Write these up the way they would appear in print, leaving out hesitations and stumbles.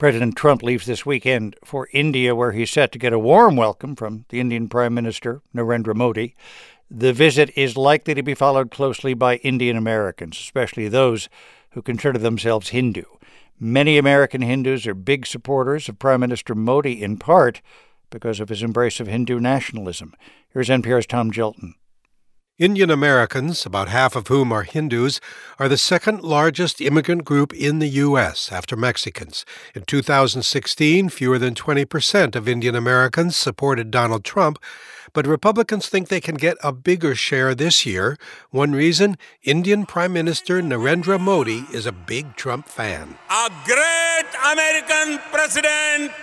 President Trump leaves this weekend for India, where he's set to get a warm welcome from the Indian Prime Minister, Narendra Modi. The visit is likely to be followed closely by Indian Americans, especially those who consider themselves Hindu. Many American Hindus are big supporters of Prime Minister Modi, in part because of his embrace of Hindu nationalism. Here's NPR's Tom Gilton. Indian Americans, about half of whom are Hindus, are the second largest immigrant group in the U.S. after Mexicans. In 2016, fewer than 20% of Indian Americans supported Donald Trump, but Republicans think they can get a bigger share this year. One reason, Indian Prime Minister Narendra Modi is a big Trump fan. A great American president,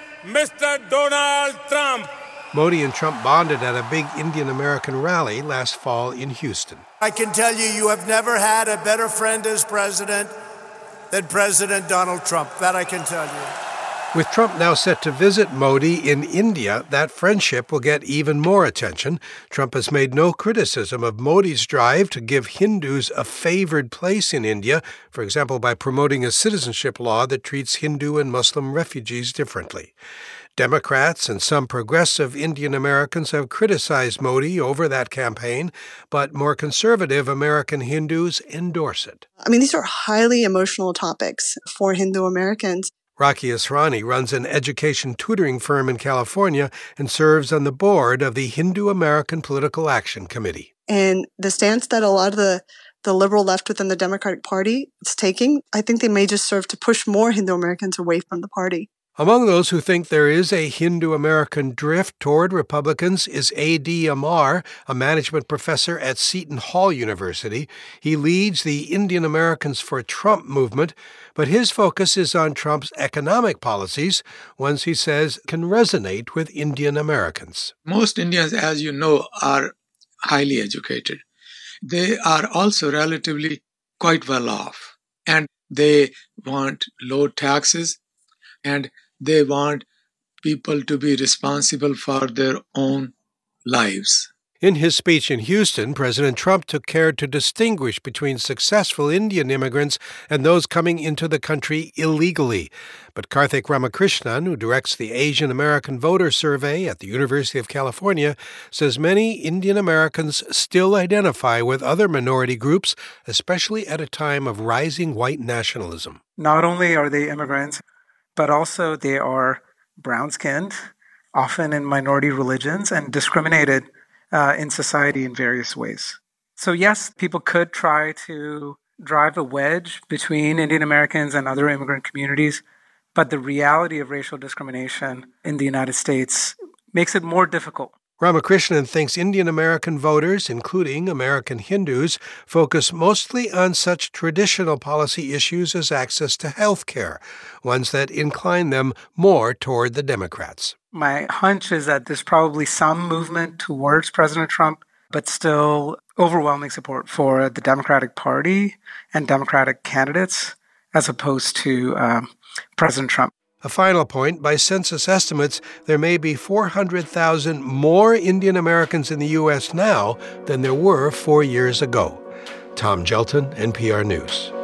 Mr. Donald Trump. Modi and Trump bonded at a big Indian American rally last fall in Houston. I can tell you, you have never had a better friend as president than President Donald Trump. That I can tell you. With Trump now set to visit Modi in India, that friendship will get even more attention. Trump has made no criticism of Modi's drive to give Hindus a favored place in India, for example, by promoting a citizenship law that treats Hindu and Muslim refugees differently. Democrats and some progressive Indian Americans have criticized Modi over that campaign, but more conservative American Hindus endorse it. These are highly emotional topics for Hindu Americans. Rakhi Asrani runs an education tutoring firm in California and serves on the board of the Hindu American Political Action Committee. And the stance that a lot of the liberal left within the Democratic Party is taking, I think they may just serve to push more Hindu Americans away from the party. Among those who think there is a Hindu-American drift toward Republicans is A.D. Amar, a management professor at Seton Hall University. He leads the Indian Americans for Trump movement, but his focus is on Trump's economic policies, ones he says can resonate with Indian Americans. Most Indians, as you know, are highly educated. They are also relatively quite well off, and they want low taxes, and they want people to be responsible for their own lives. In his speech in Houston, President Trump took care to distinguish between successful Indian immigrants and those coming into the country illegally. But Karthik Ramakrishnan, who directs the Asian American Voter Survey at the University of California, says many Indian Americans still identify with other minority groups, especially at a time of rising white nationalism. Not only are they immigrants, but also they are brown-skinned, often in minority religions, and discriminated in society in various ways. So yes, people could try to drive a wedge between Indian Americans and other immigrant communities, but the reality of racial discrimination in the United States makes it more difficult. Ramakrishnan thinks Indian American voters, including American Hindus, focus mostly on such traditional policy issues as access to health care, ones that incline them more toward the Democrats. My hunch is that there's probably some movement towards President Trump, but still overwhelming support for the Democratic Party and Democratic candidates as opposed to President Trump. A final point, by census estimates, there may be 400,000 more Indian Americans in the U.S. now than there were 4 years ago. Tom Gilton, NPR News.